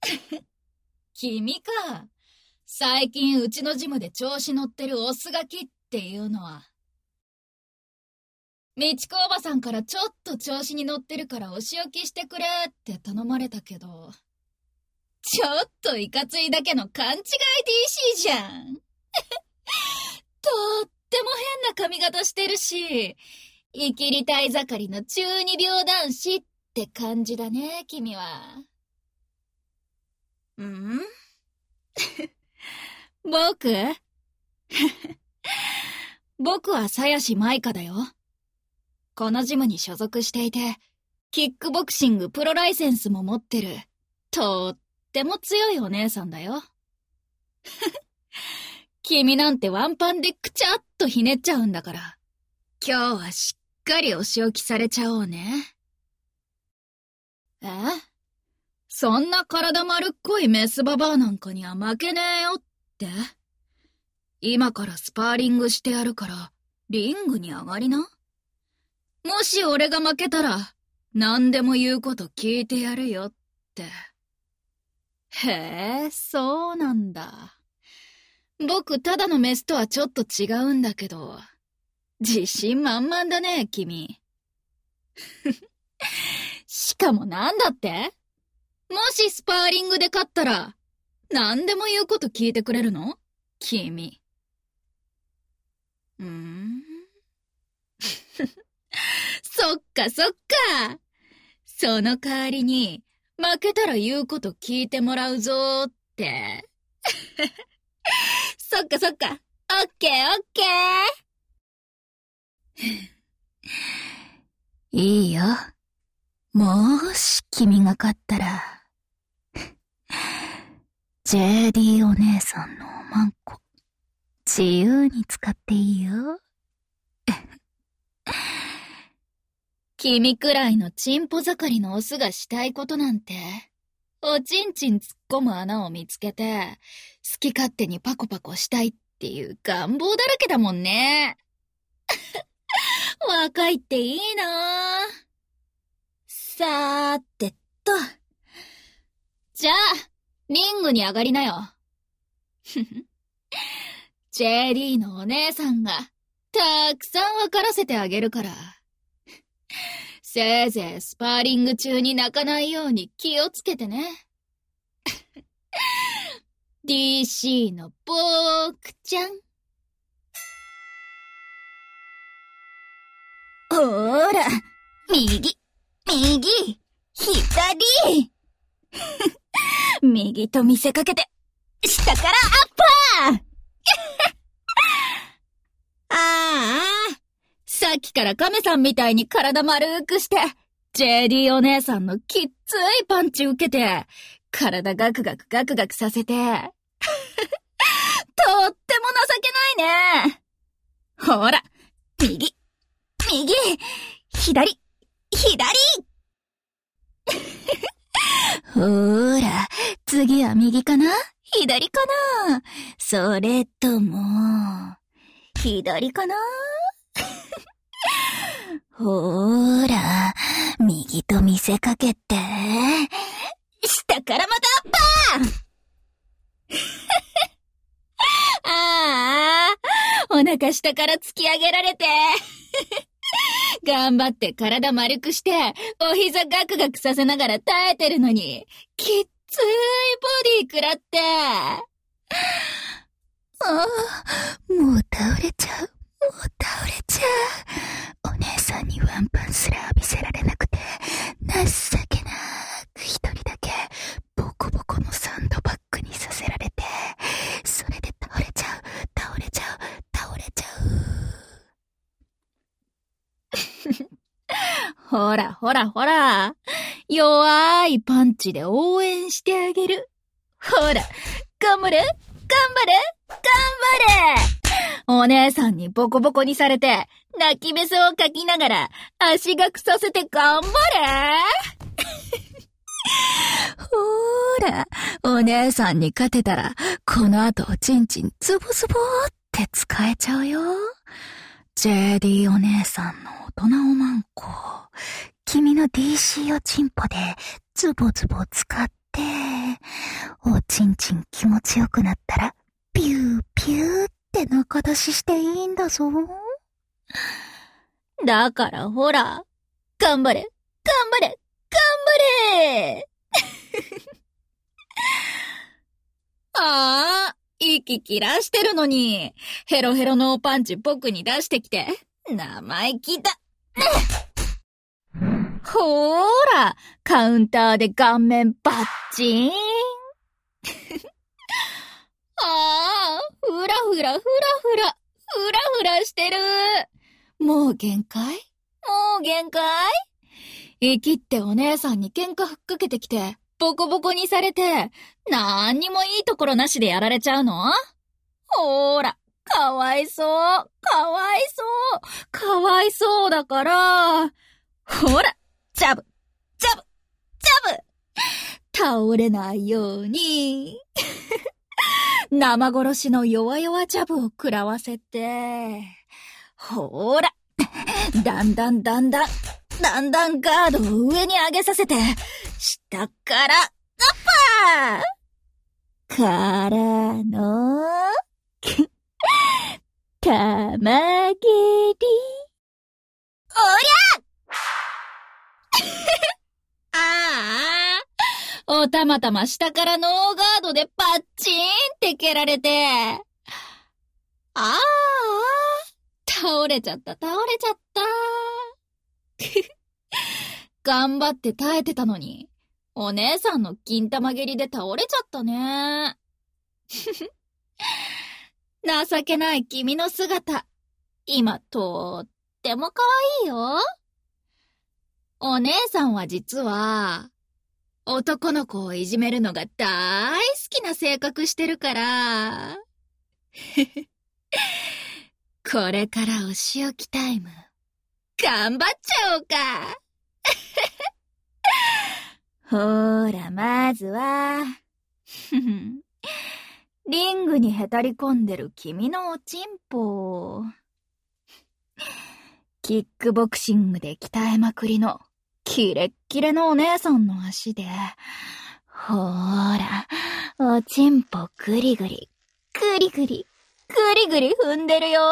君か。最近うちのジムで調子乗ってるオスガキっていうのは。みちこおばさんからちょっと調子に乗ってるからお仕置きしてくれって頼まれたけど、ちょっといかついだけの勘違い DC じゃん。とっても変な髪型してるし、いきりたい盛りの中二病男子って感じだね、君は。ん僕僕は鞘師舞香だよ。このジムに所属していて、キックボクシングプロライセンスも持ってる、とっても強いお姉さんだよ。君なんてワンパンでくちゃっとひねっちゃうんだから、今日はしっかりお仕置きされちゃおうね。そんな体丸っこいメスババアなんかには負けねえよって？今からスパーリングしてやるから、リングに上がりな。もし俺が負けたら、何でも言うこと聞いてやるよって。へえ、そうなんだ。僕ただのメスとはちょっと違うんだけど、自信満々だね、君。しかもなんだって？もしスパーリングで勝ったら、何でも言うこと聞いてくれるの？君。そっかそっか。その代わりに、負けたら言うこと聞いてもらうぞーって。そっかそっか。オッケーオッケー。いいよ。もし君が勝ったら、JD お姉さんのおまんこ、自由に使っていいよ。君くらいのチンポ盛りのオスがしたいことなんて、おちんちん突っ込む穴を見つけて、好き勝手にパコパコしたいっていう願望だらけだもんね。若いっていいなぁ。さーてと。じゃあ、リングに上がりなよ。JD のお姉さんが、たくさん分からせてあげるから。せいぜいスパーリング中に泣かないように気をつけてね。DC のボークちゃん。ほーら、右、左。右と見せかけて、下からアッパーさっきから亀さんみたいに体丸くして、JD お姉さんのきっついパンチ受けて、体ガクガクさせて。とっても情けないね。ほら、右、左。ほーら、次は右かな？左かな？それとも、左かな？ほーら、右と見せかけて、下からまたアッパーお腹下から突き上げられて、頑張って体丸くして、お膝ガクガクさせながら耐えてるのに、きっついボディ食らって。もう倒れちゃう。お姉さんにワンパンすら浴びせられなくて、情けなく一人だけ、ボコボコのサンドバッグにさせられて、それで倒れちゃう。ほら。弱いパンチで応援してあげる。ほら、頑張れ。お姉さんにボコボコにされて、泣きべそをかきながら、足がくさせて頑張れ。ほーら、お姉さんに勝てたら、この後おちんちんズボズボって使えちゃうよ。JD お姉さんの大人おまんこ、君の DC おちんぽでズボズボ使って、 ちんちん気持ちよくなったら、ピューピューって中出ししていいんだぞ。 だからほら、頑張れ、頑張れ、頑張れああ、息切らしてるのに、ヘロヘロのパンチ僕に出してきて、生意気だ。ほーら、カウンターで顔面バッチーン。ああ、ふらふらふらふら、ふらふらしてる。もう限界？もう限界？生きってお姉さんに喧嘩ふっかけてきて、ボコボコにされて、なんにもいいところなしでやられちゃうの？ほーら、かわいそう、かわいそう、かわいそうだから、ほら、ジャブ、ジャブ、ジャブ、倒れないように、生殺しの弱々ジャブを食らわせて、ほーら、だんだんガードを上に上げさせて、下から、アッパーからの、玉蹴り。おりゃああ、おたまたま下からノーガードでパッチーンって蹴られて、倒れちゃった。頑張って耐えてたのに、お姉さんの金玉蹴りで倒れちゃったね。情けない君の姿、今とっても可愛いよ。お姉さんは実は、男の子をいじめるのが大好きな性格してるから。これからお仕置きタイム、頑張っちゃおうか。ほーら、まずは、リングにへたり込んでる君のおちんぽ。キックボクシングで鍛えまくりの、キレッキレのお姉さんの足で、ほーら、おちんぽグリグリ踏んでるよ。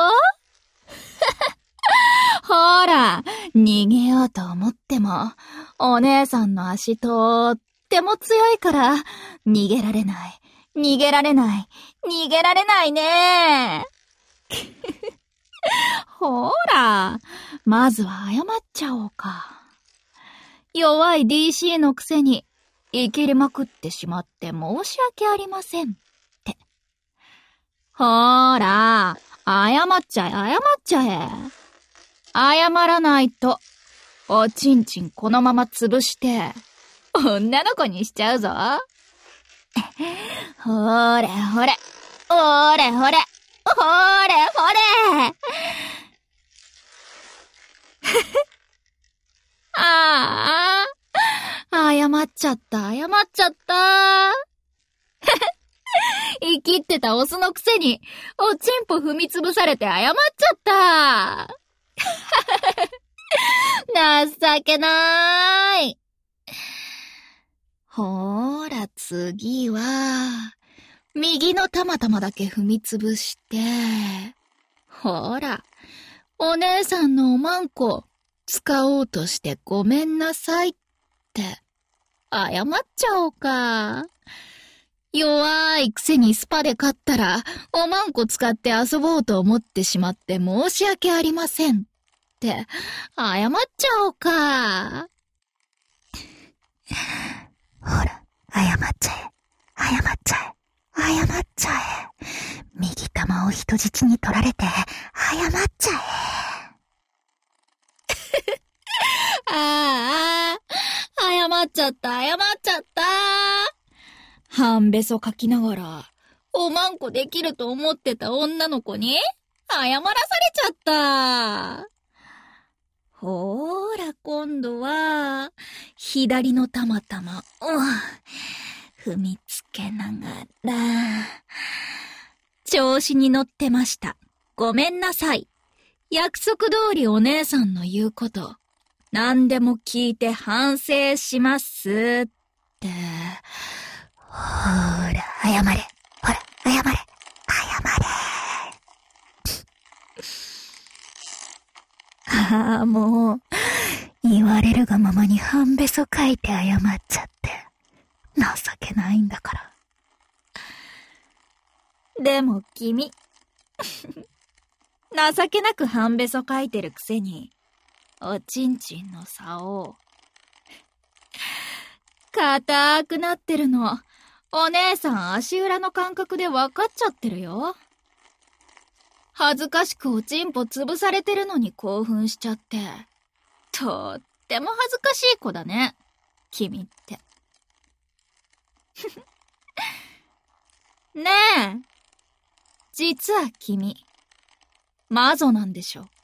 ほーら、逃げようと思っても、お姉さんの足とっても強いから、逃げられないね。ほーら、まずは謝っちゃおうか。弱い DC のくせに、生きりまくってしまって申し訳ありませんって。ほーら、謝っちゃえ。謝らないと、おちんちんこのまま潰して、女の子にしちゃうぞ。ほれ。謝っちゃった。生きってたオスのくせに、おちんぽ踏みつぶされて謝っちゃった。情けない。ほーら、次は、右のたまたまだけ踏みつぶして、ほーら、お姉さんのおまんこ、使おうとしてごめんなさいって、謝っちゃおうか。弱いくせにスパで勝ったら、おまんこ使って遊ぼうと思ってしまって申し訳ありませんって、謝っちゃおうか。 ほら、謝っちゃえ。右玉を人質に取られて、謝っちゃえ。謝っちゃった。半べそかきながら、おまんこできると思ってた女の子に、謝らされちゃった。ほーら、今度は、左のたまたま、踏みつけながら、調子に乗ってました。ごめんなさい。約束通りお姉さんの言うこと、何でも聞いて反省しますって。 ほーら。 謝れ。ほら、謝れ。謝れ。ああ、もう、言われるがままに半べそ書いて謝っちゃって。情けないんだから。 でも君、情けなく半べそ書いてるくせに、おちんちんの竿、硬くなってるの、お姉さん足裏の感覚で分かっちゃってるよ。恥ずかしくおちんぽ潰されてるのに興奮しちゃって、とっても恥ずかしい子だね、君って。ねえ、実は君、魔女なんでしょ。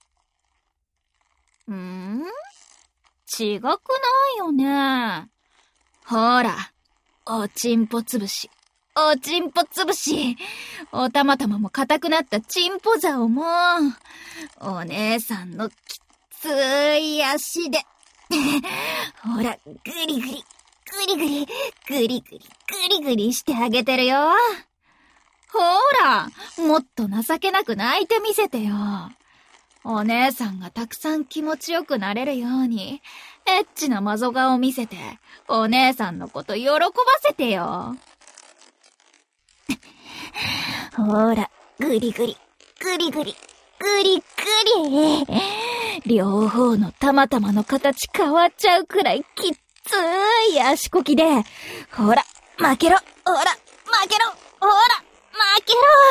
違くないよね。ほら、おちんぽつぶし。おちんぽつぶし。おたまたまも硬くなったちんぽざをもう、お姉さんのきつい足で。ほら、ぐりぐり、ぐりぐり、ぐりぐり、ぐりぐりしてあげてるよ。ほら、もっと情けなく泣いてみせてよ。お姉さんがたくさん気持ちよくなれるように、エッチなマゾ顔見せて、お姉さんのこと喜ばせてよ。 ほら、ぐりぐり、ぐりぐり、ぐりぐり。 両方のたまたまの形変わっちゃうくらいきっつい足こきで、ほら、負けろ、ほら、負けろ、ほら、負け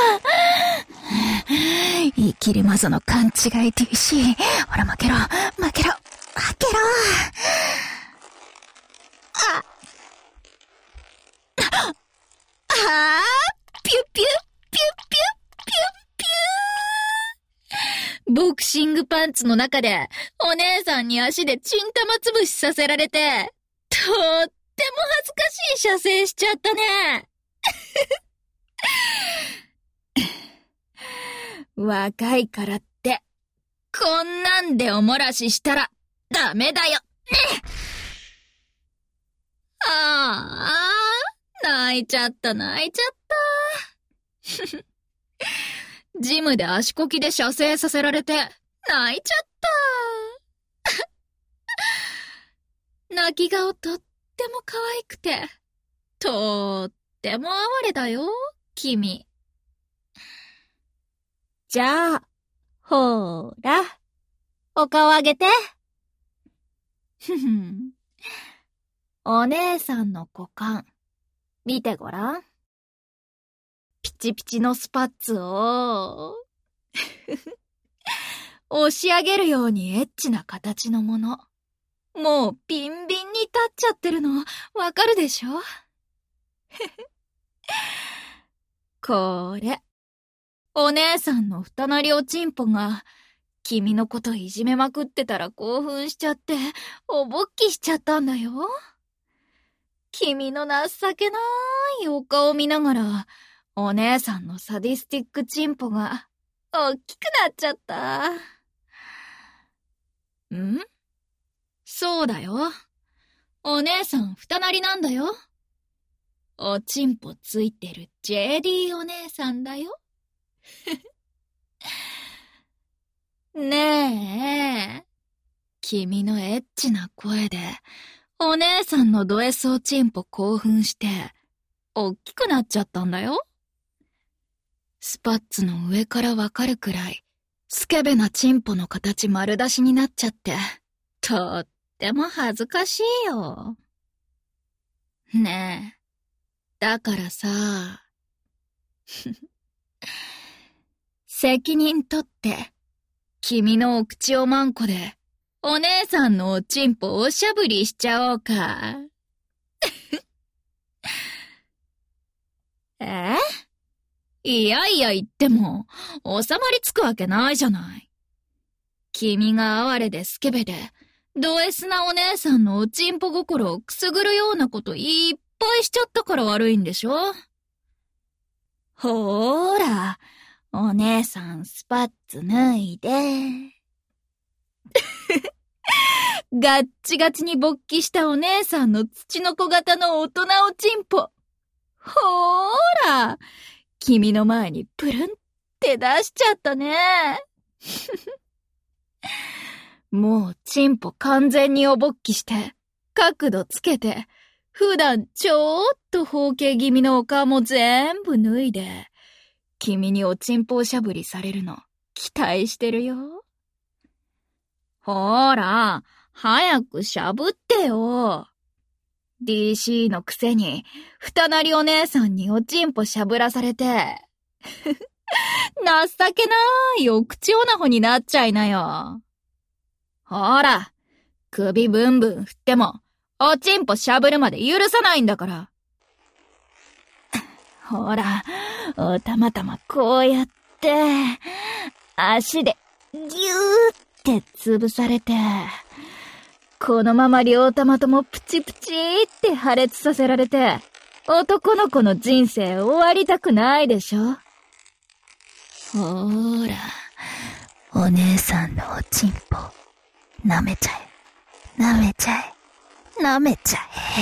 ろ。 生きる魔女の勘違い DC。ほら、負けろ、負けろ、負けろ。 ピュピュ、ピュピュ、ピュピュ。ボクシングパンツの中で、お姉さんに足でチン玉つぶしさせられて、とっても恥ずかしい射精しちゃったね。若いからって、こんなんでおもらししたら、ダメだよ。ああ、泣いちゃった。ジムで足こきで射精させられて、泣いちゃった。泣き顔とっても可愛くて、とっても哀れだよ、君。じゃあ、ほーら、お顔あげて。お姉さんの股間、見てごらん。ピチピチのスパッツを、押し上げるようにエッチな形のもの。もうビンビンに立っちゃってるの、わかるでしょ？これ、お姉さんの二なりおちんぽが、君のこといじめまくってたら興奮しちゃって、おぼっきしちゃったんだよ。君の情けないお顔見ながら、お姉さんのサディスティックチンポが、おっきくなっちゃった。そうだよ。お姉さん二なりなんだよ。おちんぽついてる JD お姉さんだよ。ねえ、君のエッチな声で、お姉さんのド S おちんぽ興奮して、おっきくなっちゃったんだよ。スパッツの上からわかるくらい、スケベなチンポの形丸出しになっちゃって、とっても恥ずかしいよ。ねえ、だからさ、責任取って、君のお口をまんこで、お姉さんのおちんぽおしゃぶりしちゃおうか。いやいや言っても、収まりつくわけないじゃない。君が哀れでスケベで、ド S なお姉さんのおちんぽ心をくすぐるようなこといっぱいしちゃったから悪いんでしょ？ほーら、お姉さんスパッツ脱いで。ガッチガチに勃起したお姉さんの土の子型の大人おちんぽ。 ほーら、君の前にプルンって出しちゃったね。もうチンポ完全におぼっきして、角度つけて、普段ちょっと包茎気味のお顔も全部脱いで、君におちんぽをしゃぶりされるの期待してるよ。ほーら、早くしゃぶってよ。DC のくせに、二なりお姉さんにおちんぽしゃぶらされて。情けないお口オナホになっちゃいなよ。ほら、首ブンブン振っても、おちんぽしゃぶるまで許さないんだから。ほら、おたまたまこうやって、足でギューって潰されて、このまま両玉ともプチプチって破裂させられて、男の子の人生終わりたくないでしょ。 ほーら、お姉さんのおちんぽ、舐めちゃえ、舐めちゃえ、舐めちゃ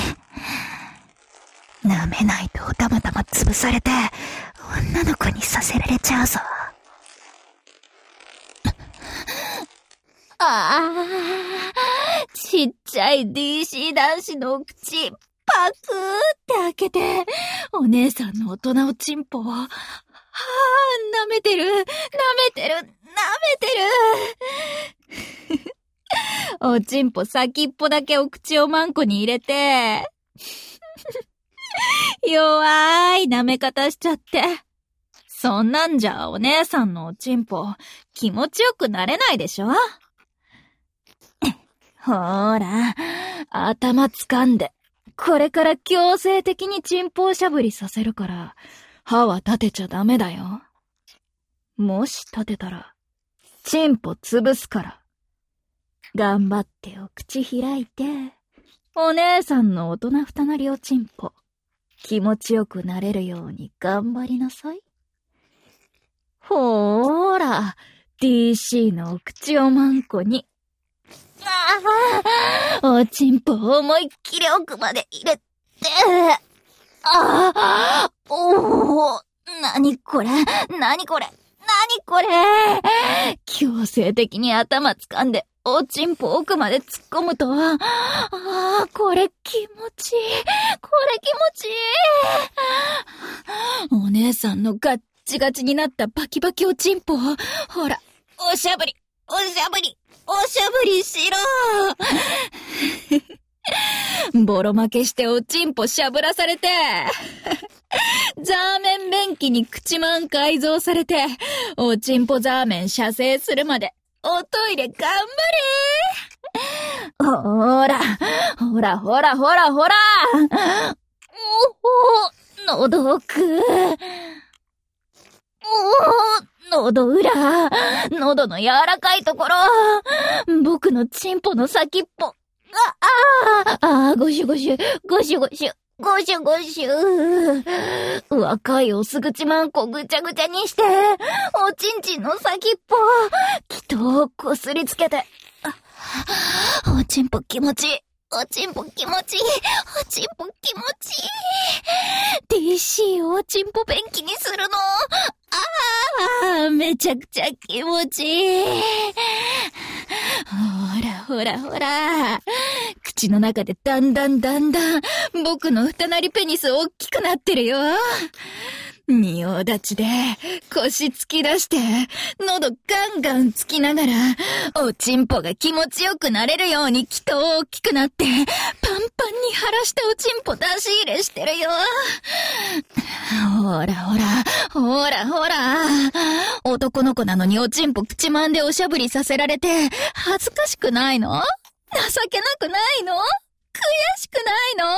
え。舐めないとおたまたま潰されて、女の子にさせられちゃうぞ。 ちっちゃい DC 男子のお口、パクーって開けて、お姉さんの大人おちんぽを、舐めてる、舐めてる、舐めてる。おちんぽ先っぽだけお口をマンコに入れて、弱い舐め方しちゃって。そんなんじゃお姉さんのおちんぽ気持ちよくなれないでしょ。ほーら、頭掴んで、これから強制的にチンポをしゃぶりさせるから、歯は立てちゃダメだよ。もし立てたら、チンポ潰すから。頑張ってお口開いて、お姉さんの大人二なりおチンポ、気持ちよくなれるように頑張りなさい。ほーら、DC のお口をマンコに、おちんぽを思いっきり奥まで入れて、おー、なにこれ、なにこれ、なにこれ、強制的に頭掴んで、おちんぽ奥まで突っ込むと、これ気持ちいい、これ気持ちいい。お姉さんのガッチガチになったバキバキおちんぽを、ほら、おしゃぶり、おしゃぶり、おしゃぶりしろボロ負けしておちんぽしゃぶらされてザーメン便器に口マン改造されておちんぽザーメン射精するまでおトイレ頑張れほら、ほらほらほらほら喉奥喉裏、喉の柔らかいところ、僕のチンポの先っぽ。ゴシュゴシュ、ゴシュゴシュ、ゴシュゴシュ。若いオス口マンコぐちゃぐちゃにして、おちんちんの先っぽ、きっとこすりつけて。おちんぽ気持ちいい。おちんぽ気持ちいい。おちんぽ気持ちいい。DC をおちんぽ便器にするの。めちゃくちゃ気持ちいい。ほらほらほら。口の中でだんだん僕の二なりペニス大きくなってるよ。仁王立ちで腰突き出して喉ガンガン突きながらおちんぽが気持ちよくなれるようにきっと大きくなってパンパンに腫らしたおちんぽ出し入れしてるよ。ほらほらほらほら男の子なのにおちんぽ口まんでおしゃぶりさせられて恥ずかしくないの？情けなくないの？悔しくないの？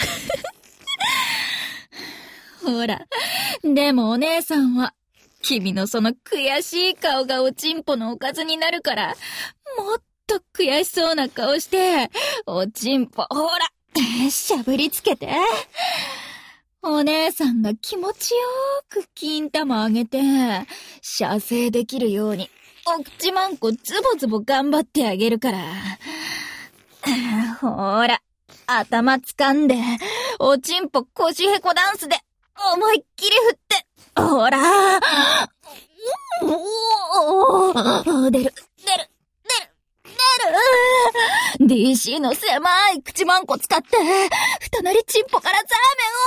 ほら。でもお姉さんは、君のその悔しい顔がおちんぽのおかずになるから、もっと悔しそうな顔して、おちんぽ、ほら、しゃぶりつけて。お姉さんが気持ちよーく金玉上げて、射精できるように、お口まんこズボズボ頑張ってあげるから。ほら、頭掴んで、おちんぽ腰へこダンスで、 思いっきり振って。ほら。出る。DC の狭い口マンコ使って、二なりチンポからザー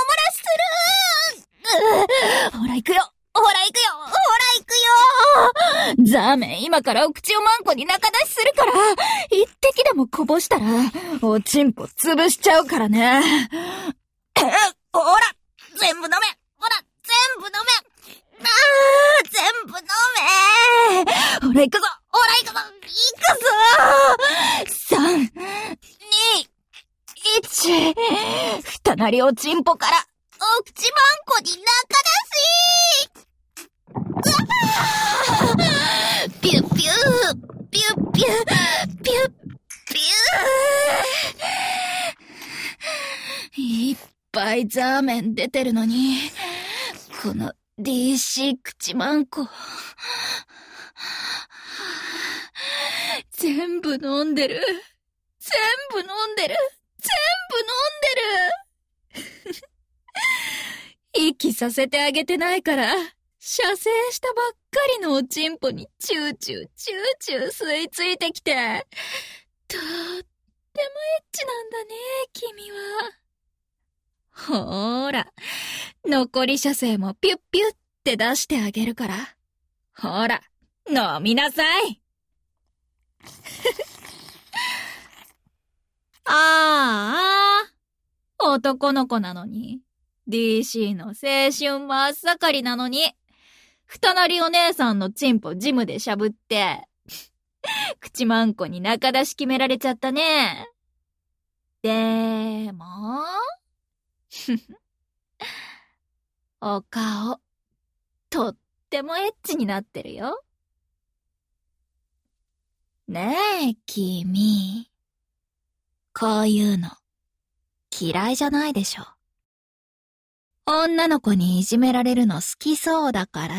メンを漏らする。ほら行くよ。ザーメン今からお口をマンコに中出しするから、一滴でもこぼしたら、おチンポ潰しちゃうからね。ほら全部飲め。全部飲め。ほら行くぞ。3、2、1。二なりおちんぽから、お口マンコに中出し。ピュッピュー、ピュッピュー、ピュッピュー。いっぱいザーメン出てるのに、この DC 口マンコ。全部飲んでる。息させてあげてないから、射精したばっかりのおちんぽにチューチュー吸い付いてきて、とってもエッチなんだね、君は。ほーら、残り射精もピュッピュッって出してあげるから。ほら、飲みなさい。男の子なのに、DC の青春真っ盛りなのに、二なりお姉さんのチンポジムでしゃぶって、口マンコに中出し決められちゃったね。でも、お顔、とってもエッチになってるよ。ねえ、君。こういうの、嫌いじゃないでしょ。女の子にいじめられるの好きそうだから、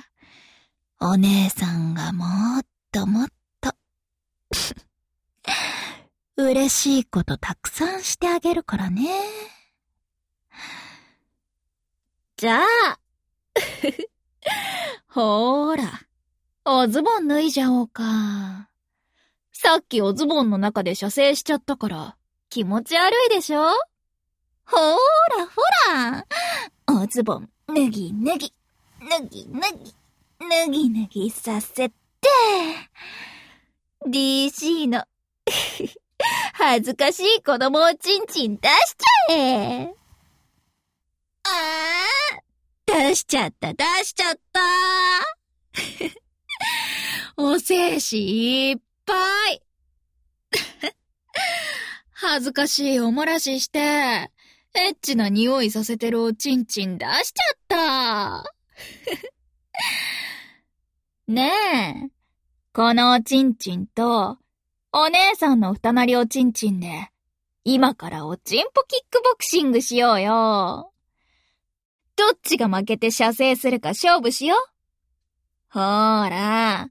お姉さんがもっともっと、嬉しいことたくさんしてあげるからね。じゃあ、ほーら、おズボン脱いじゃおうか。さっきおズボンの中で射精しちゃったから気持ち悪いでしょ？ほーら、おズボン脱ぎさせて、DC の恥ずかしい子供をチンチン出しちゃえ。出しちゃった。お精子いっぱい。恥ずかしいお漏らしして、エッチな匂いさせてるおちんちん出しちゃった。ねえ、このおちんちんと、お姉さんの二なりおちんちんで、今からおちんぽキックボクシングしようよ。どっちが負けて射精するか勝負しよう。ほーら。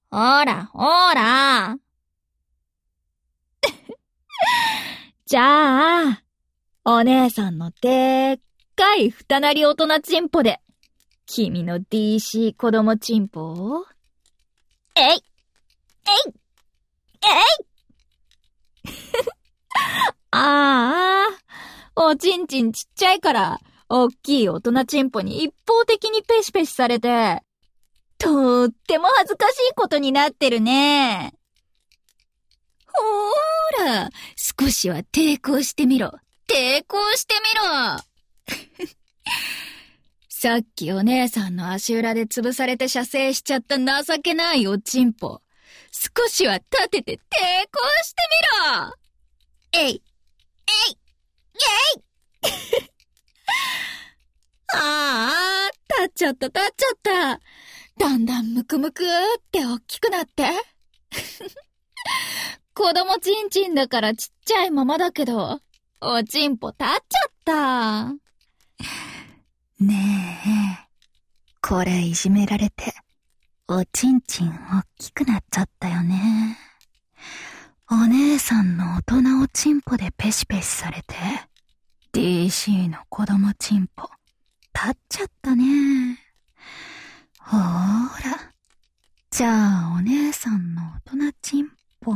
じゃあ、お姉さんのでっかい二なり大人チンポで、君の DC 子供チンポを、おちんちんちっちゃいから、おっきい大人チンポに一方的にペシペシされて、とっても恥ずかしいことになってるね。ほーら、少しは抵抗してみろ。さっきお姉さんの足裏で潰されて射精しちゃった情けないおちんぽ。少しは立てて抵抗してみろ。立っちゃった。だんだんムクムクって大きくなって。子供ちんちんだからちっちゃいままだけど、おちんぽ立っちゃった。 ねえ、これいじめられて、おちんちん大きくなっちゃったよね。お姉さんの大人おちんぽでペシペシされて、DC の子供ちんぽ、 立っちゃったね。ほーら。じゃあ、お姉さんの大人チンポ。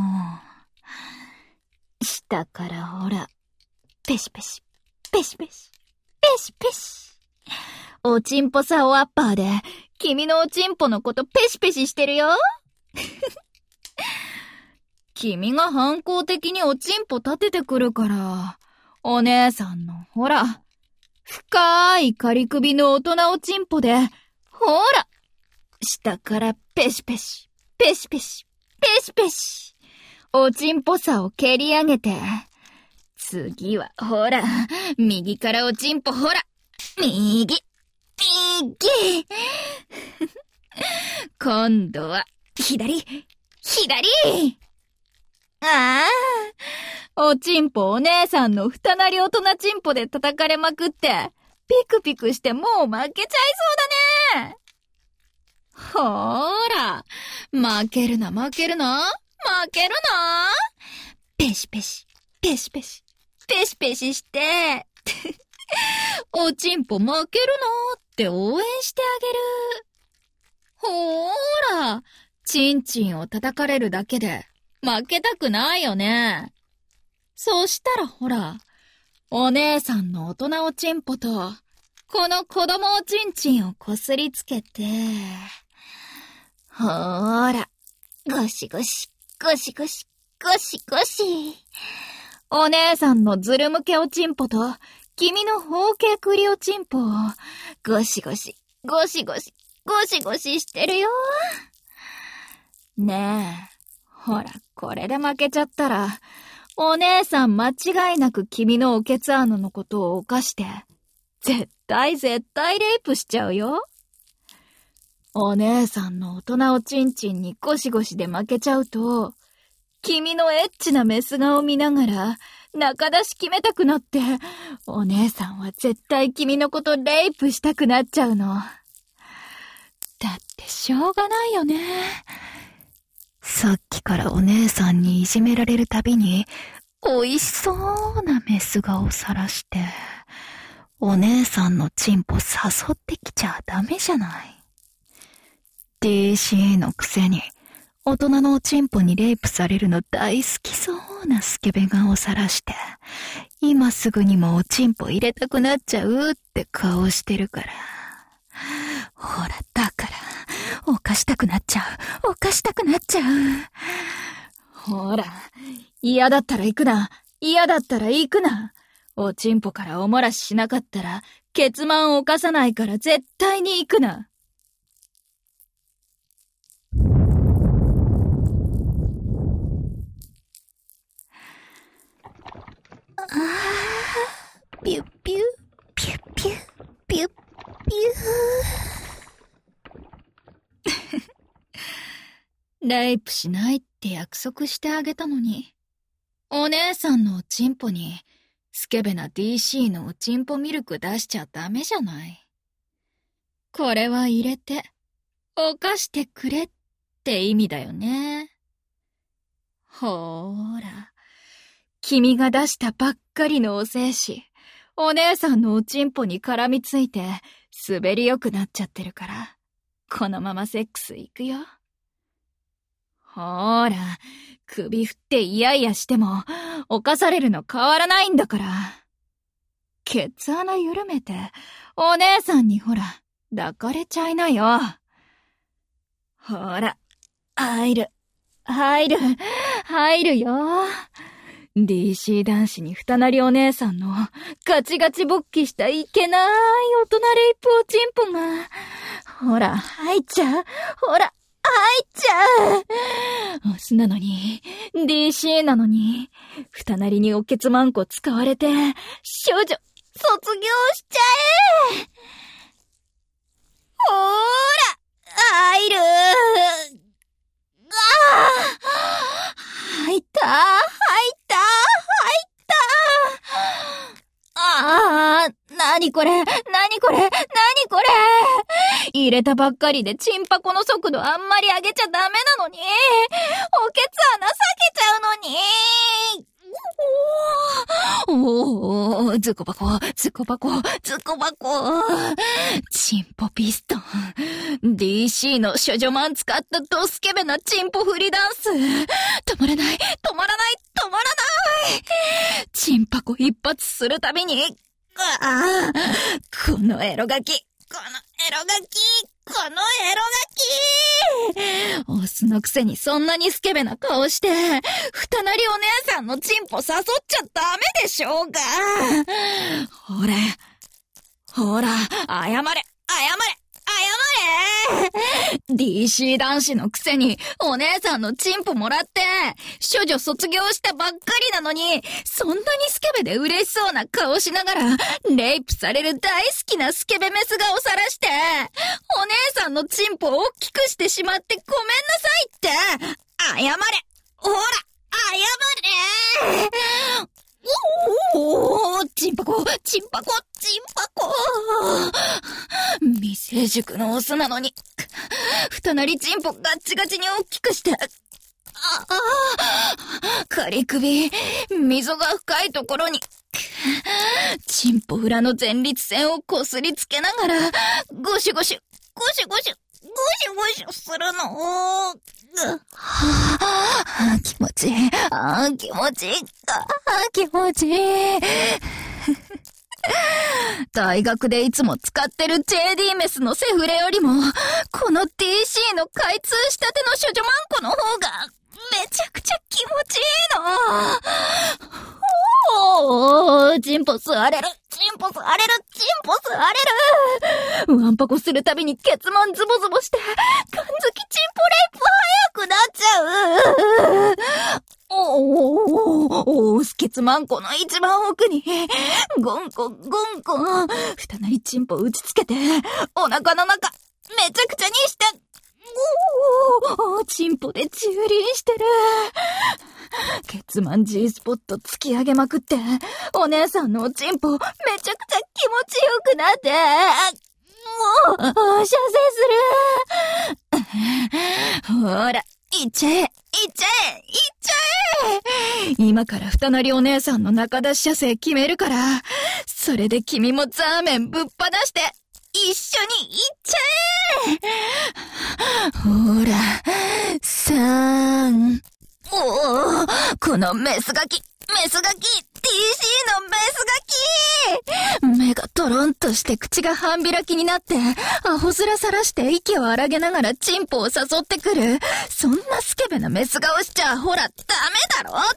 下からほら、ペシペシ、ペシペシ、ペシペシ。おちんぽさおアッパーで、君のおちんぽのことペシペシしてるよ。君が反抗的におちんぽ立ててくるから、お姉さんのほら、深い仮首の大人おちんぽで、ほら、下からペシペシ、ペシペシ、ペシペシ。おちんぽさを蹴り上げて、次はほら、右からおちんぽほら、右、右。今度は、左。ああ、おちんぽお姉さんの二なり大人ちんぽで叩かれまくって、ピクピクしてもう負けちゃいそうだね。ほーら、負けるな。ペシペシ、ペシペシ、ペシペシして、おちんぽ負けるのって応援してあげる。ほーら、チンチンを叩かれるだけで負けたくないよね。そしたらほら、お姉さんの大人おちんぽと、この子供おちんちんをこすりつけて、ほーら、ゴシゴシ、ゴシゴシ、ゴシゴシ。お姉さんのズル向けおちんぽと、君の方形クリおちんぽを、ゴシゴシ、ゴシゴシ、ゴシゴシしてるよ。ねえ、ほら、これで負けちゃったら、お姉さん間違いなく君のおけつ穴のことを犯して、絶対レイプしちゃうよ。お姉さんの大人おちんちんにゴシゴシで負けちゃうと、君のエッチなメス顔見ながら、中出し決めたくなって、お姉さんは絶対君のことレイプしたくなっちゃうの。だってしょうがないよね。さっきからお姉さんにいじめられるたびに、美味しそうなメス顔さらして、お姉さんのチンポ誘ってきちゃダメじゃない。DC のくせに、大人のおちんぽにレイプされるの大好きそうなスケベ顔さらして、今すぐにもおちんぽ入れたくなっちゃうって顔してるから。ほら、だから、犯したくなっちゃう。ほら、嫌だったら行くな。おちんぽからおもらししなかったら、ケツマンを犯さないから絶対に行くな。ピュッピュッ、ピュッピュッ、ピュッピュッ。レイプしないって約束してあげたのに、お姉さんのおちんぽに、スケベな DC のおちんぽミルク出しちゃダメじゃない。これは入れて、犯してくれって意味だよね。ほーら、君が出したばっかりのお精子、お姉さんのおちんぽに絡みついて、滑りよくなっちゃってるから、このままセックス行くよ。ほーら、首振ってイヤイヤしても、犯されるの変わらないんだから。ケツ穴緩めて、お姉さんにほら、抱かれちゃいなよ。ほら、入るよ。DC 男子に二なりお姉さんのガチガチ勃起したいけない大人レイプおちんぽが、ほら、入っちゃう。オスなのに、DC なのに、二なりにおけつまんこ使われて、少女、卒業しちゃえ。ほーら、入る。入った。なにこれ。入れたばっかりでチンパコの速度あんまり上げちゃダメなのに。おけつ穴裂けちゃうのに。 おー、ズコバコ、ズコバコ、ズコバコ。チンポピストン。DC の処女マン使ったドスケベなチンポ振りダンス。止まらない、止まらない、止まらない。チンパコ一発するたびに、このエロガキ、このエロガキ、このエロガキ。オスのくせにそんなにスケベな顔して、二なりお姉さんのチンポ誘っちゃダメでしょうが。ほら、謝れ、謝れ、謝れ DC 男子のくせにお姉さんのチンポもらって処女卒業したばっかりなのにそんなにスケベで嬉しそうな顔しながらレイプされる大好きなスケベメス顔さらしてお姉さんのチンポを大きくしてしまってごめんなさいって謝れほら謝れおーチンパコチンパコチンパコ未成熟のオスなのに二なりチンポガッチガチに大きくして仮首溝が深いところにチンポ裏の前立腺をこすりつけながらゴシゴシゴシゴシゴシゴシするの気持ちいい気持ちいい気持ちいい大学でいつも使ってる JD メスのセフレよりもこの DC の開通したての処女マンコの方がめちゃくちゃ気持ちいいのチンポ吸われるチンポ吸われるチンポ吸われるワンパコするたびにケツマンズボズボして感づきチンポレイプ早くなっちゃうスケツマンコの一番奥にゴンコゴンコ二なりチンポ打ちつけてお腹の中めちゃくちゃにしてチンポで駐輪してるケツマン G スポット突き上げまくってお姉さんのおチンポめちゃくちゃ気持ちよくなって射精するほらいっちゃえいっちゃえいっちゃえ今から二なりお姉さんの中出し射精決めるからそれで君もザーメンぶっ放して一緒にいっちゃえほら3このメスガキ DC のメスガキ目がトロンとして口が半開きになってアホ面さらして息を荒げながらチンポを誘ってくるそんなスケベなメス顔しちゃほらダメだろ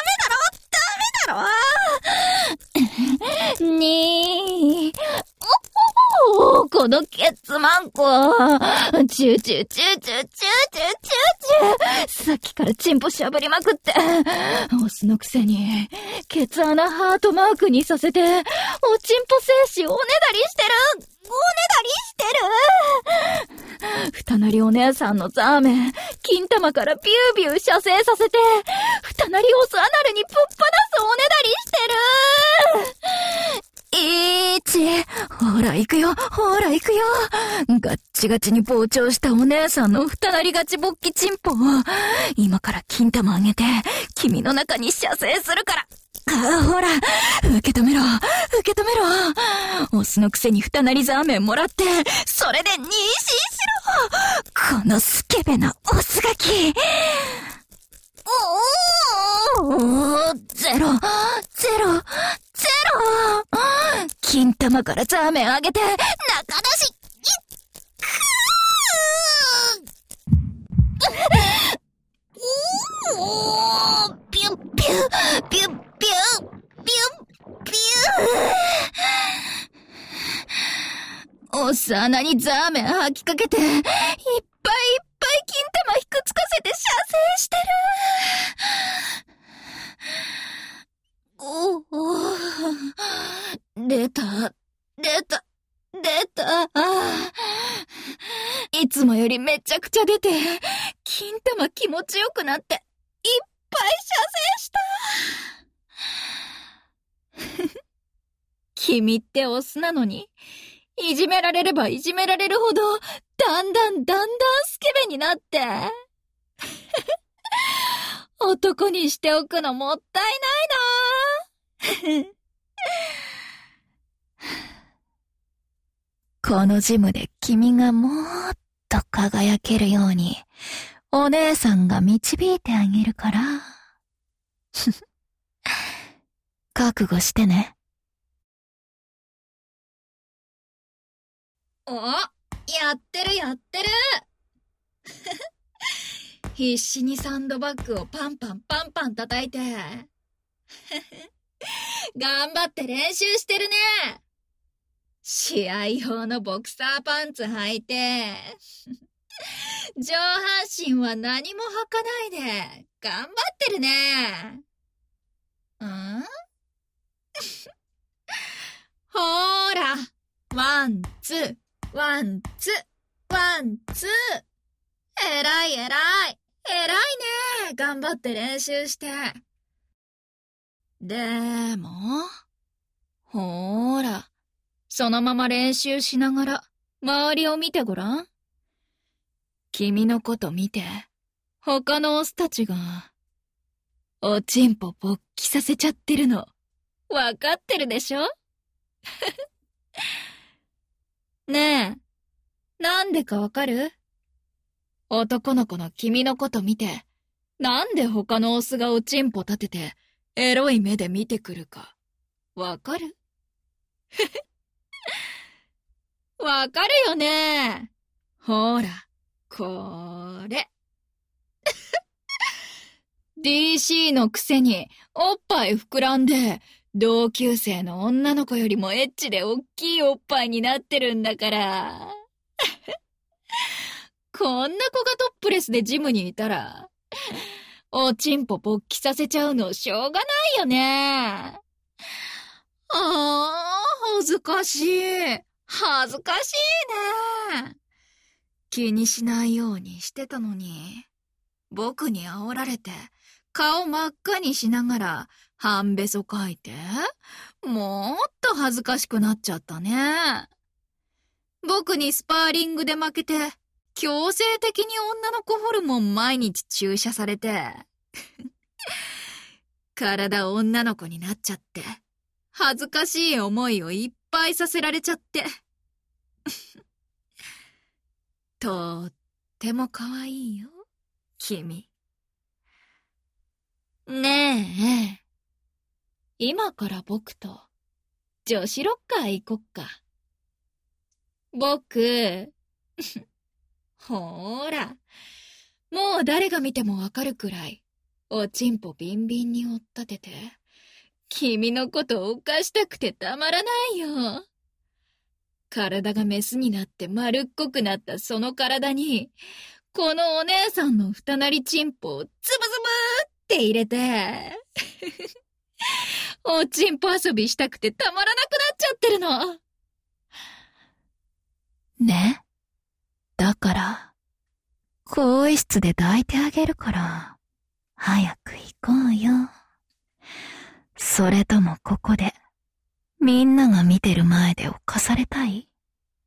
にーこのケツマンコチューチューチューチューチューチューチューさっきからチンポしゃぶりまくってオスのくせにケツ穴ハートマークにさせておチンポ精子おねだりしてる二なりお姉さんのザーメン金玉からビュービュー射精させて二なりオスアナルにぶっ放すおねだりしてるほら行くよガッチガチに膨張したお姉さんの二なりガチボッキチンポ今から金玉あげて君の中に射精するからほら受け止めろオスのくせに二なりザーメンもらってそれで妊娠しろこのスケベなオスガキゼロ金玉からザーメンあげて中出しピュッピュッピュッピュッピュッピュッおっさなにザーメン吐きかけていっぱいいっぱい金玉ひくつかせて射精してる出たいつもよりめちゃくちゃ出て金玉気持ちよくなっていっぱい射精した君ってオスなのにいじめられればいじめられるほどだんだんスケベになって男にしておくのもったいないな。このジムで君がもっと輝けるように、お姉さんが導いてあげるから。覚悟してね。 お、やってるやってる。必死にサンドバッグをパンパンパンパン叩いて。頑張って練習してるね。試合用のボクサーパンツ履いて、上半身は何も履かないで、頑張ってるね。ほーら、ワン、ツー、ワン、ツー、ワン、ツー。偉い偉い。偉いね。頑張って練習して。でも、ほーら、そのまま練習しながら、周りを見てごらん。君のこと見て、他のオスたちが、おちんぽ勃起させちゃってるの、わかってるでしょ？ねえ、なんでかわかる？男の子の君のこと見て、なんで他のオスがおちんぽ立てて、エロい目で見てくるか、わかる？わかるよね。ほら、これ。DC のくせに、おっぱい膨らんで、同級生の女の子よりもエッチでおっきいおっぱいになってるんだから。こんな子がトップレスでジムにいたら、おちんぽ勃起させちゃうのしょうがないよね。恥ずかしい。恥ずかしいね。気にしないようにしてたのに、僕に煽られて、顔真っ赤にしながら、半べそかいて、もっと恥ずかしくなっちゃったね。僕にスパーリングで負けて、強制的に女の子ホルモン毎日注射されて、体女の子になっちゃって、恥ずかしい思いをいっぱいさせられちゃって。とっても可愛いよ、君。ねえ、今から僕と女子ロッカー行こっか。僕、ほーら、もう誰が見てもわかるくらい、おちんぽビンビンに追っ立てて、君のことを犯したくてたまらないよ。体がメスになって丸っこくなったその体に、このお姉さんの二なりチンポをつぶつぶって入れて、おちんぽ遊びしたくてたまらなくなっちゃってるの。 ね。だから、更衣室で抱いてあげるから、早く行こうよ。それともここで、みんなが見てる前で犯されたい？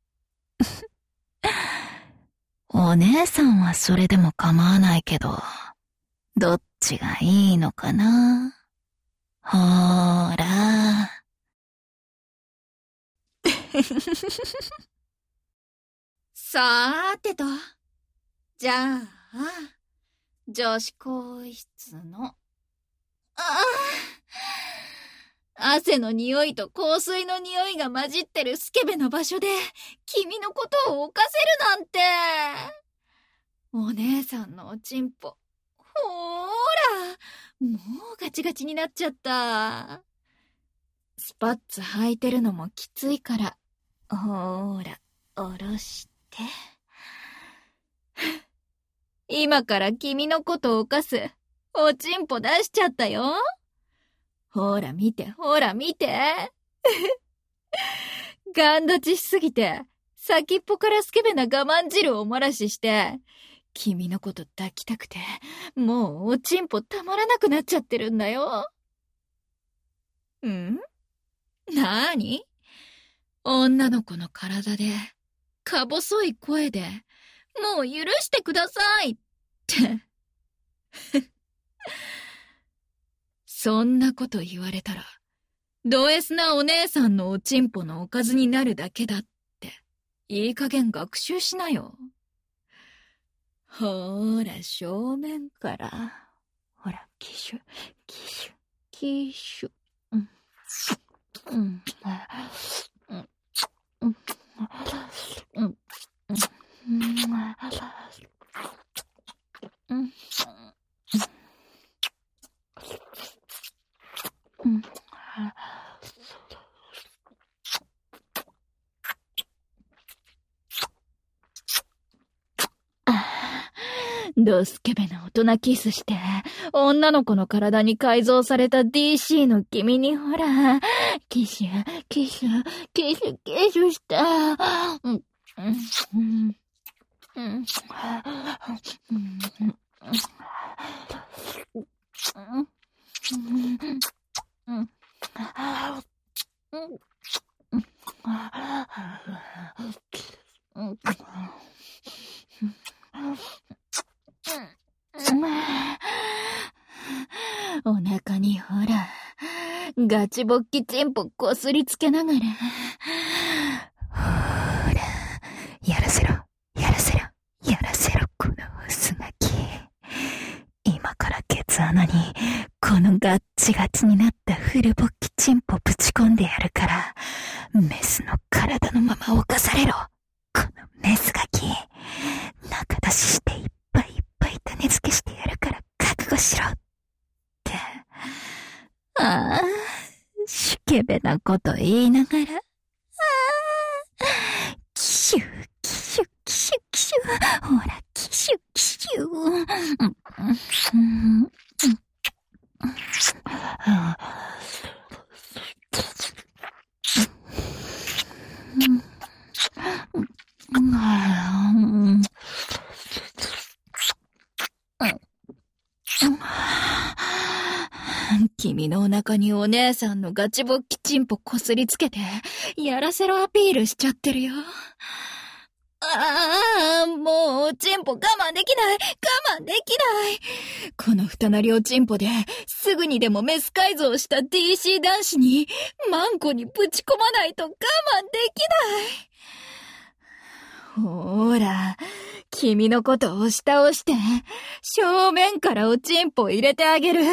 お姉さんはそれでも構わないけど、どっちがいいのかな？ほーら。 さーてと。じゃあ、女子更衣室の、汗の匂いと香水の匂いが混じってるスケベの場所で、君のことを犯せるなんて。お姉さんのおちんぽ。ほーら、もうガチガチになっちゃった。スパッツ履いてるのもきついから、ほーら、下ろして。今から君のことを犯す、おちんぽ出しちゃったよ。ほら見て、ほら見て。ガン立ちしすぎて、先っぽからスケベな我慢汁を漏らしして、君のこと抱きたくて、もうおちんぽたまらなくなっちゃってるんだよ。ん？なーに？女の子の体で、か細い声で、もう許してくださいって。 そんなこと言われたら、ド S なお姉さんのおちんぽのおかずになるだけだって、いい加減学習しなよ。ほーら、正面から。ほら、キシュ、キシュ、キシュ。ドスケベな大人キスして、女の子の体に改造された DC の君にほら、キシュ、キシュ、キシュ、キシュした。お腹にほら、ガチボッキチンポこすりつけながら。ほら、やらせろ、やらせろ、やらせろ、この薄ガキ。今からケツ穴に、このガッチガチになったフルボッキチンポぶち込んでやるから、メスの体のまま侵されろ。このメスガキ。中出ししていっぱいいっぱい種付けしてやるから覚悟しろ。って。ああ、シュケベなこと言いながら。キシュ、キシュ、キシュ、キシュ。ほら、キシュ、キシュ。君のお腹にお姉さんのガチボッキチンポこすりつけて、やらせろアピールしちゃってるよ。もうおちんぽ我慢できない、我慢できない。この二なりおちんぽで、すぐにでもメス改造した DC 男子に、マンコにぶち込まないと我慢できない。ほーら、君のことを押し倒して、正面からおちんぽ入れてあげる。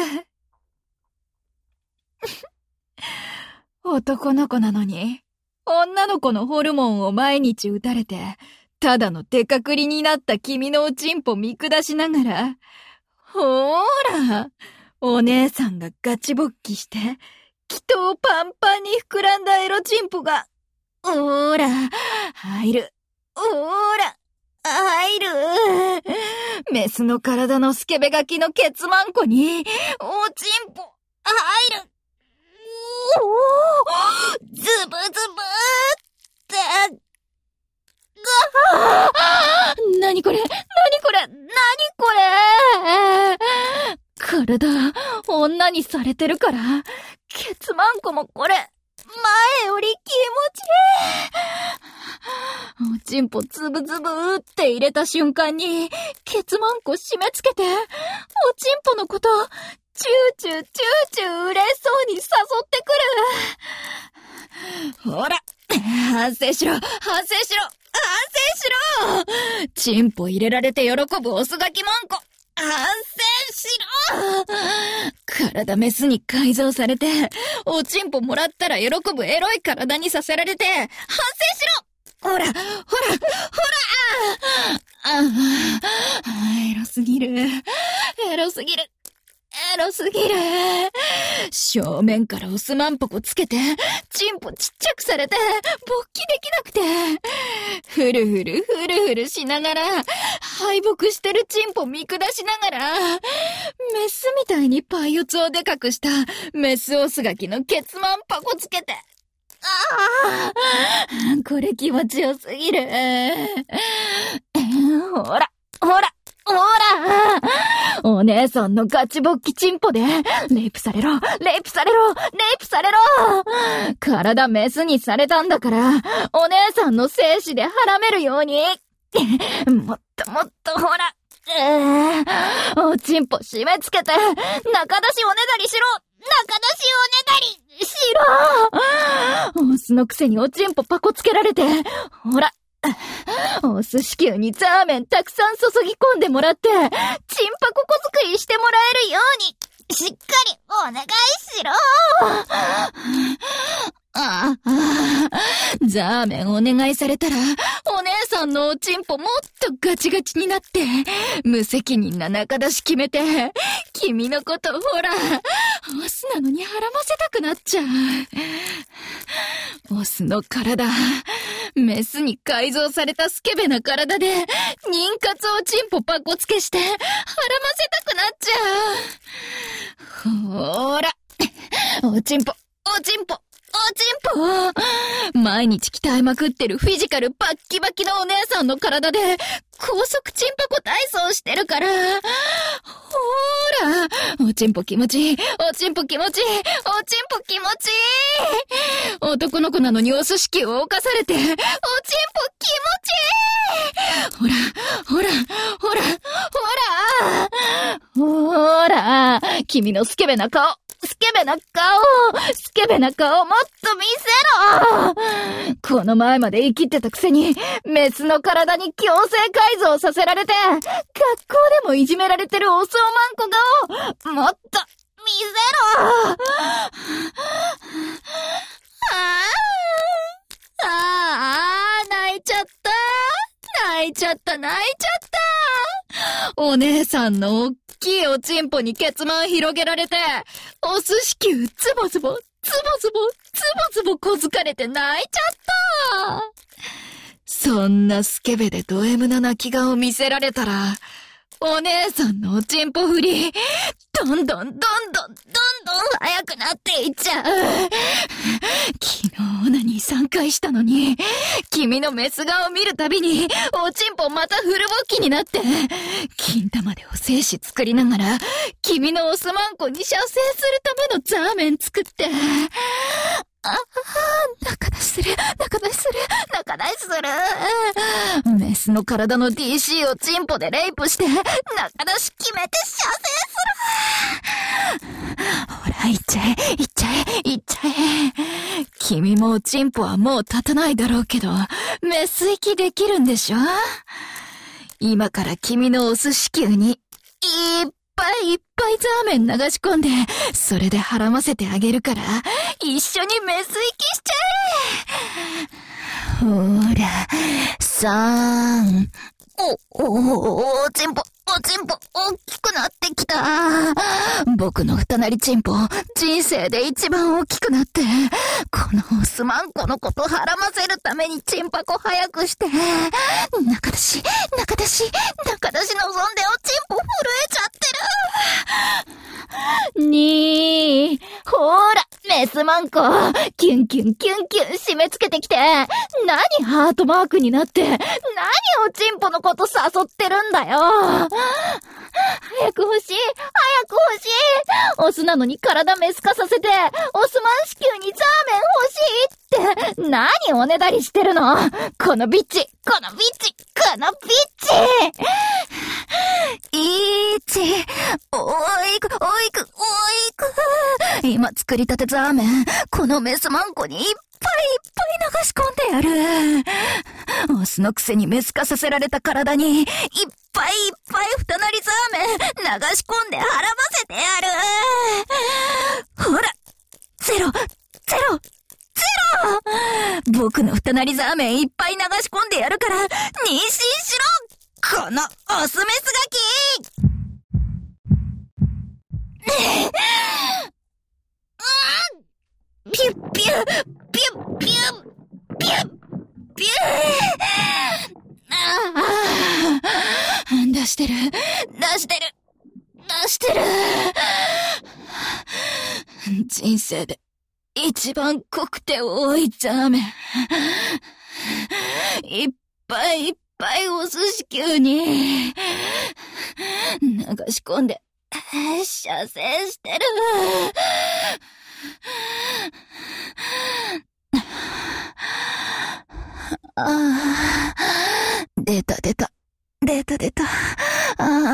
男の子なのに、女の子のホルモンを毎日打たれて、ただのデカクリになった君のおちんぽ見下しながら、ほーら、お姉さんがガチ勃起して、気筒パンパンに膨らんだエロチンポが、ほーら、入る、ほーら、入る。メスの体のスケベガキのケツマンコに、おちんぽ、入る。ズブズブーって。なにこれ、なにこれ、なにこれ。体、女にされてるから、ケツマンコもこれ、前より気持ちいい。おちんぽズブズブーって入れた瞬間に、ケツマンコ締め付けて、おちんぽのこと、チューチューチューチュー嬉しそうに誘ってくる。ほら、反省しろ、反省しろ、反省しろ。チンポ入れられて喜ぶオスガキマンコ。反省しろ。体メスに改造されて、おちんぽもらったら喜ぶエロい体にさせられて、反省しろ。ほら、ほら、ほら。エロすぎる。エロすぎる。エロすぎる。正面からオスマンポコつけて、チンポちっちゃくされて、勃起できなくて、フルフルフルフルしながら、敗北してるチンポ見下しながら、メスみたいにパイオツをでかくした、メスオスガキのケツマンパコつけて、これ気持ちよすぎる。ほら、ほら、ほらお姉さんのガチ勃起チンポで、レイプされろ、レイプされろ、レイプされろ。体メスにされたんだから、お姉さんの精子ではらめるように。もっともっとほら、 おちんぽ締め付けて、中出しおねだりしろ。中出しおねだりしろ。オスのくせにおちんぽパコつけられて、ほら。オス子宮にザーメンたくさん注ぎ込んでもらって、チンパコ小すくいしてもらえるように、しっかりお願いしろ。ザーメンお願いされたら、お姉さんのおちんぽもっとガチガチになって、無責任な中出し決めて、君のことほら、オスなのにはらませたくなっちゃう。オスの体、メスに改造されたスケベな体で、妊活おちんぽパコつけして、はらませたくなっちゃう。ほーら、おちんぽ、おちんぽ、おちんぽ！毎日鍛えまくってるフィジカルバッキバキのお姉さんの体で高速チンパコ体操してるから。ほーら！おちんぽ気持ちいい！おちんぽ気持ちいい！おちんぽ気持ちいい！男の子なのにお寿司器を犯されて、おちんぽ気持ちいい！ほら、ほら、ほら、ほら！ほら！君のスケベな顔！スケベな顔もっと見せろ！この前まで生きてたくせに、メスの体に強制改造させられて、学校でもいじめられてるオスおまんこ顔、もっと見せろ！泣いちゃった。お姉さんのおっきいおちんぽにケツマン広げられて、お寿司球ズボズボこづかれて泣いちゃった。そんなスケベでド M な泣き顔見せられたら、お姉さんのおちんぽ振り、どんどん速くなっていっちゃう。昨日オナニー3回したのに、君のメス顔見るたびに、おちんぽまたフル勃起になって、金玉でお精子作りながら、君のオスマンコに射精するためのザーメン作って、中出しする。メスの体の DC をチンポでレイプして、中出し決めて射精する。ほら、行っちゃえ。君もチンポはもう立たないだろうけど、メス息できるんでしょ？今から君のオス子宮に、いっぱいザーメン流し込んで、それではらませてあげるから、一緒にメス息しちゃえ！ほら、おちんぽ、大きくなってきた。僕の二なりちんぽ、人生で一番大きくなって、このオスマンコのことはらませるためにチンパコ早くして、中出し望んでおちんぽ震えちゃってる。にー、ほーら、メスマンコ、キュン締め付けてきて、何ハートマークになって、何おちんぽのこと誘ってるんだよ。早く欲しい。オスなのに体メス化させて、オスマン子宮にザーメン欲しいって、何おねだりしてるの？このビッチ。おいく。今作りたてザーメン、このメスマンコにいっぱい流し込んでやる。オスのくせにメス化させられた体に、いっぱい二なりザーメン流し込んではらませてやる。ほら、ゼロ。僕の二なりザーメンいっぱい流し込んでやるから、妊娠しろ！このオスメスガキ！ピュッピュー！出してる。人生で一番濃くて多いザーメン。いっぱいお寿司球に流し込んで射精してる。出た。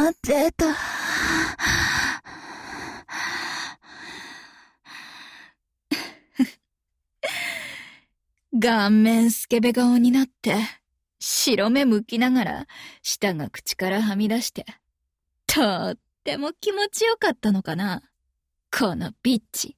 ベ顔になって、白目向きながら舌が口からはみ出して、とっても気持ちよかったのかな、このビッチ。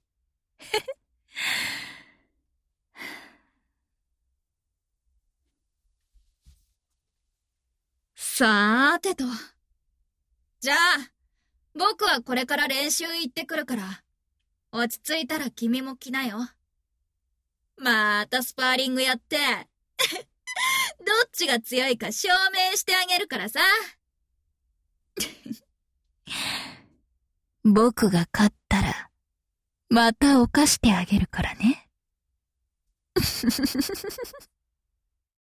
さーてと。じゃあ、僕はこれから練習行ってくるから、落ち着いたら君も来なよ。またスパーリングやって、どっちが強いか証明してあげるからさ。 僕が勝ったら、また犯してあげるからね。